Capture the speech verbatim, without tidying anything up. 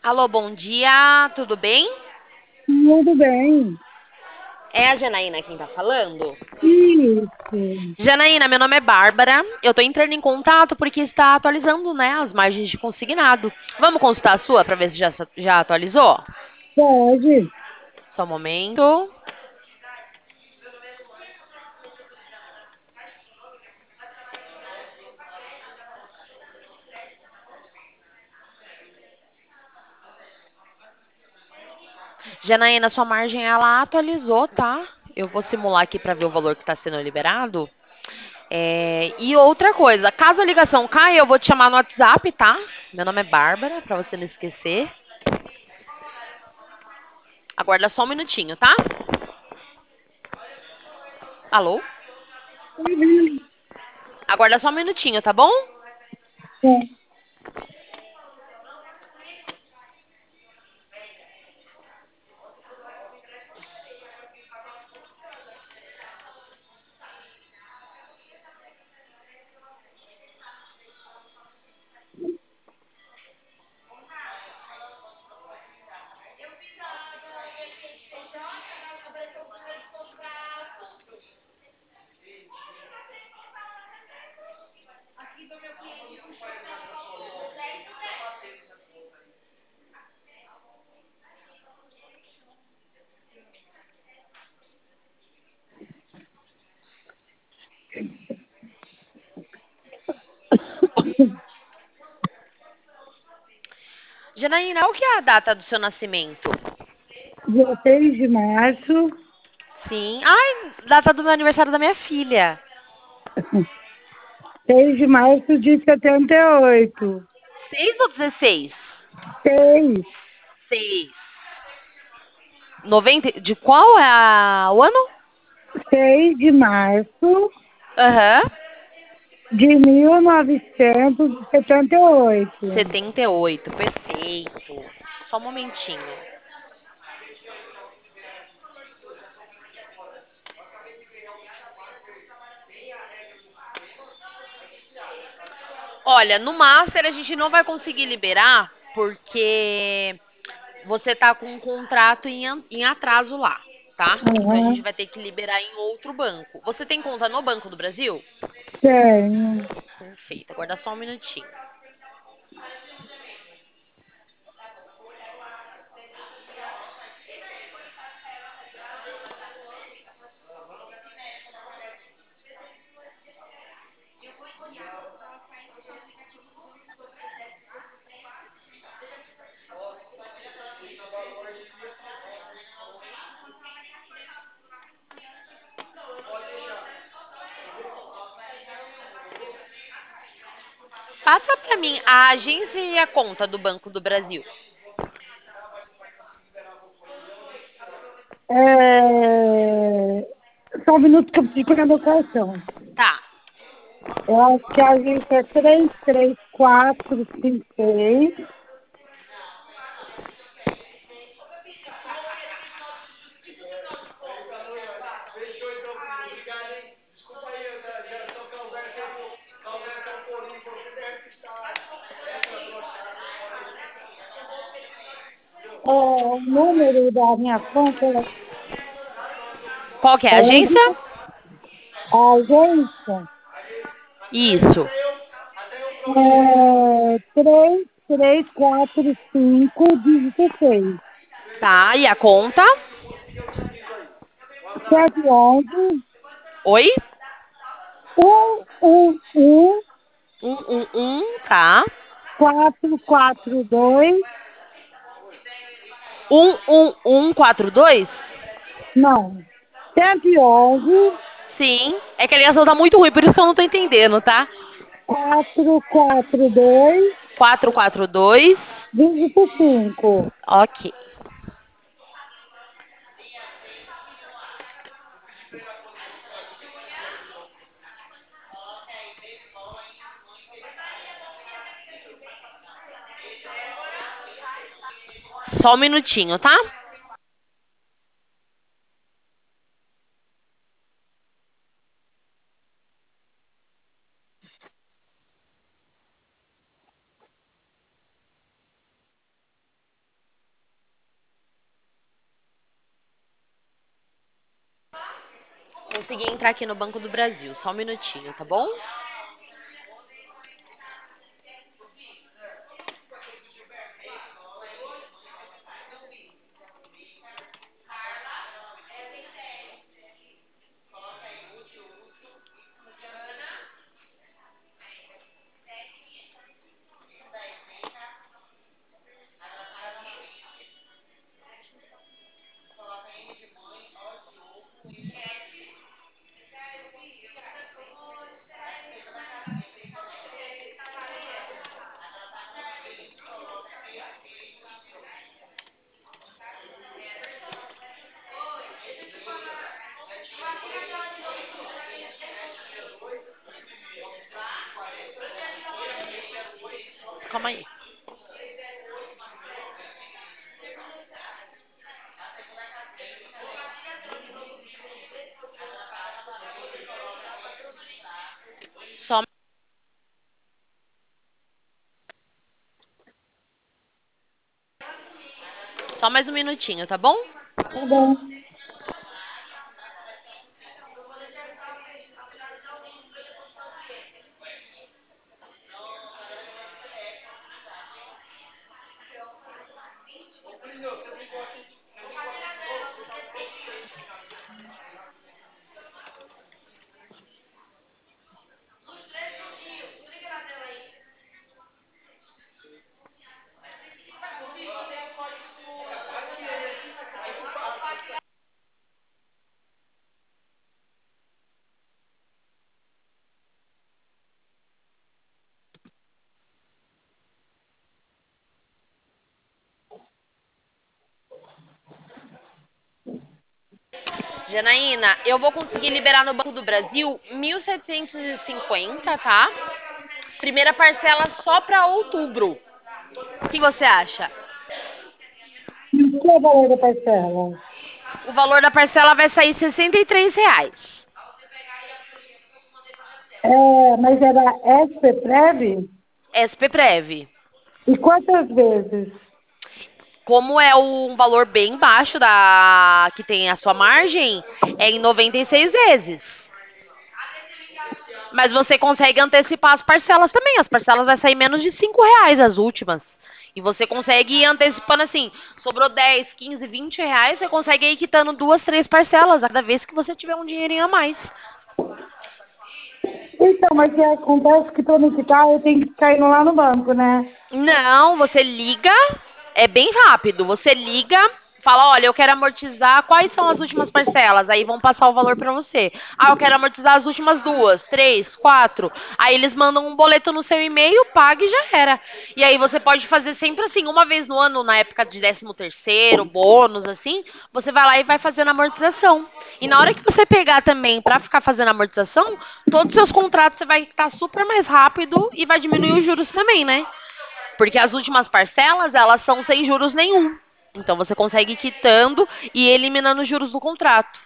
Alô, bom dia, tudo bem? Tudo bem. É a Janaína quem tá falando? Isso. Janaína, meu nome é Bárbara. Eu tô entrando em contato porque está atualizando, né, as margens de consignado. Vamos consultar a sua para ver se já, já atualizou? Pode. Só um momento. Janaína, sua margem ela atualizou, tá? Eu vou simular aqui para ver o valor que está sendo liberado. É, e outra coisa, caso a ligação caia, eu vou te chamar no WhatsApp, tá? Meu nome é Bárbara, para você não esquecer. Aguarda só um minutinho, tá? Alô? Uhum. Aguarda só um minutinho, tá bom? É. Janaína, qual que é a data do seu nascimento? Dia seis de março, Sim. Ai, data do meu aniversário da minha filha. seis de março de setenta e oito. Seis ou dezesseis? Seis. Seis. Noventa. De qual é a- o ano? Seis de março Aham. de mil novecentos e setenta e oito. Setenta e oito. Perfeito. Só um momentinho. Olha, no Master a gente não vai conseguir liberar porque você tá com um contrato em, an- em atraso lá, tá? Então a gente Aham. vai ter que liberar em outro banco. Você tem conta no Banco do Brasil? Tenho. Perfeito. Aguarda só um minutinho. Passa para mim a agência e a conta do Banco do Brasil. É... Só um minuto que eu preciso pegar meu cartão. Tá. Eu acho que a gente é três três quatro cinco seis. É, o número da minha conta Qual que é a agência? é a agência Isso. é três três quatro cinco dezesseis. Tá. E a conta? sete onze Oi? um um um Um, um, um, tá. quatro quatro dois. Um, um, um, quatro, dois? Não. Cento e onze Sim. É que a ligação tá muito ruim, por isso que eu não tô entendendo, tá? quatro quatro dois Quatro, quatro, dois. dígito cinco. Ok. Só um minutinho, tá? Consegui entrar aqui no Banco do Brasil. Só um minutinho, tá bom? Calma aí. Só, só mais um minutinho, tá bom? Tá bom. Janaína, eu vou conseguir liberar no Banco do Brasil mil setecentos e cinquenta, tá? Primeira parcela só para outubro. O que você acha? E o que é o valor da parcela? O valor da parcela vai sair sessenta e três reais. É, mas era S P Prev? S P Prev. E quantas vezes? Como é um valor bem baixo da que tem a sua margem, é em noventa e seis vezes. Mas você consegue antecipar as parcelas também. As parcelas vai sair menos de cinco reais as últimas. E você consegue ir antecipando assim, sobrou dez, quinze, vinte reais, você consegue ir quitando duas, três parcelas a cada vez que você tiver um dinheirinho a mais. Então, mas que acontece que para me quitar eu tenho que ficar indo lá no banco, né? Não, você liga, é bem rápido. Você liga, fala, olha, eu quero amortizar, quais são as últimas parcelas? Aí vão passar o valor para você. Ah, eu quero amortizar as últimas duas, três, quatro. Aí eles mandam um boleto no seu e-mail, paga e já era. E aí você pode fazer sempre assim, uma vez no ano, na época de décimo terceiro, bônus, assim, você vai lá e vai fazendo a amortização. E na hora que você pegar também para ficar fazendo a amortização, todos os seus contratos você vai estar super mais rápido e vai diminuir os juros também, né? Porque as últimas parcelas, elas são sem juros nenhum. Então você consegue ir quitando e eliminando os juros do contrato.